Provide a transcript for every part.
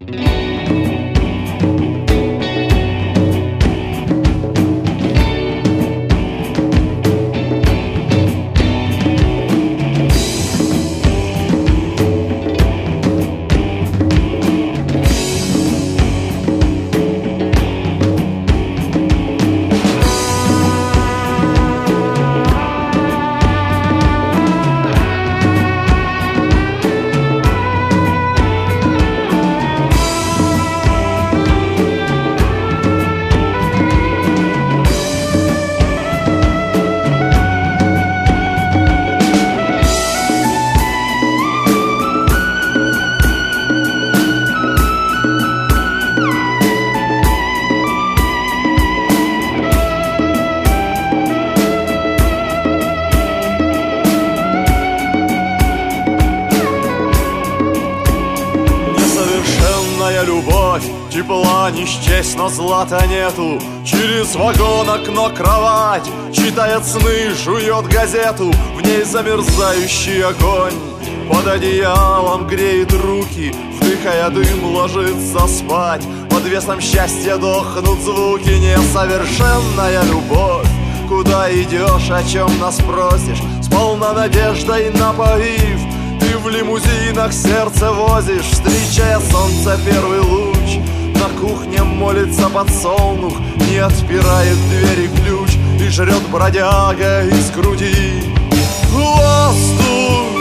Любовь, тепла не счесть, но злата нету. Через вагон окно кровать, читает сны, жует газету. В ней замерзающий огонь, под одеялом греет руки. Вдыхая дым, ложится спать. Под весом счастья дохнут звуки. Несовершенная любовь, куда идешь, о чем нас просишь? Сполна надеждой напоив, ты в лимузинах сердце возишь, встречая солнце первый луч. На кухне молится подсолнух, не отпирает двери ключ, и жрет бродяга из груди воздух.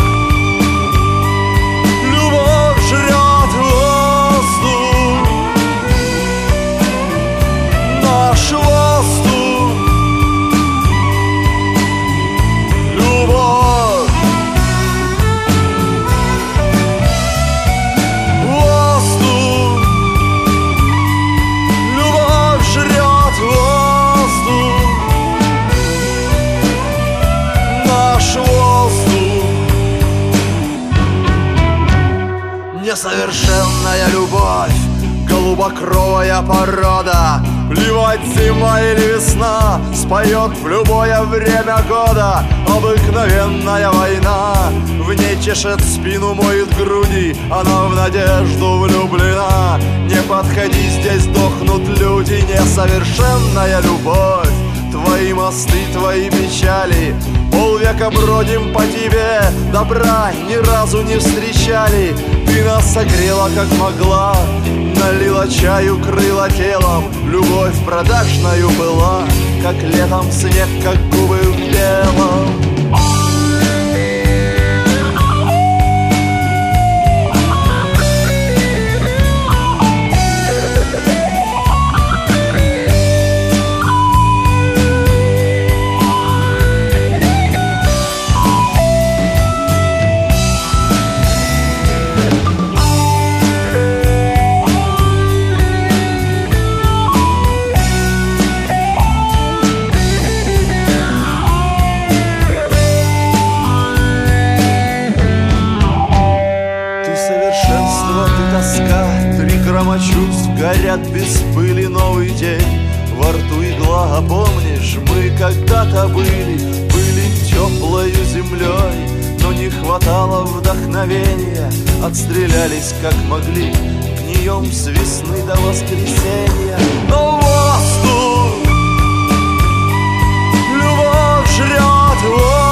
Любовь жрет воздух, наш воздух. Любовь, воздух, любовь жрет воздух, наш воздух. Несовершенная любовь, голубокровая порода. Плевать, зима или весна, споет в любое время года. Обыкновенная война, в ней чешет спину, моет груди. Она в надежду влюблена. Не подходи, здесь дохнут люди. Несовершенная любовь, твои мосты, твои печали. Полвека бродим по тебе, добра ни разу не встречали. Ты нас согрела, как могла, налила чаю, крыла телом. Любовь продажною была, как летом снег, как губы в белом. Чувств горят без пыли новый день. Во рту игла, а помнишь, мы когда-то были теплою землей, но не хватало вдохновения. Отстрелялись как могли, гнием с весны до воскресенья. Но воздух, любовь жрет воздух.